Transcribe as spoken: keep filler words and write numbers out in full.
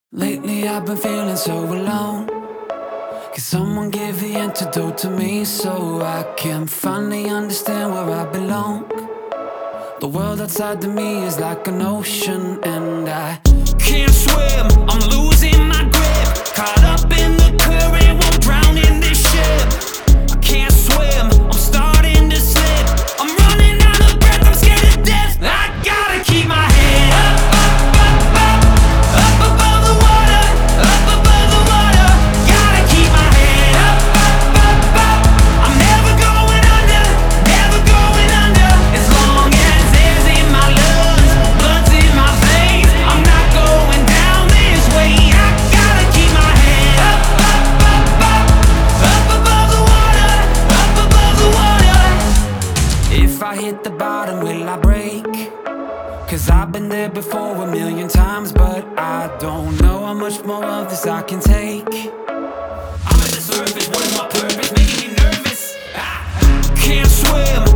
Lately I've been feeling so alone. Can someone give the antidote to me so I can finally understand where I belong? The world outside of me is like an ocean and I can't swim, I'm losing my grip. Caught up in the current, won't drown in this ship. I can't swim, I'm starting to slip. I'm running out of breath, I'm scared to death. I gotta keep my head up, up, up, up. Up above the water, up above the water. Gotta keep my head up, up, up, up. I'm never going under, never going under. As long as air's in my lungs, blood's in my veins, I'm not going down this way. I gotta keep my head up, up, up, up. Up above the water, up above the water. If I hit the bottom, will I break? Cause I've been there before a million times, but I don't know how much more of this I can take. I'm at the surface, what is my purpose? Making me nervous. I can't swim,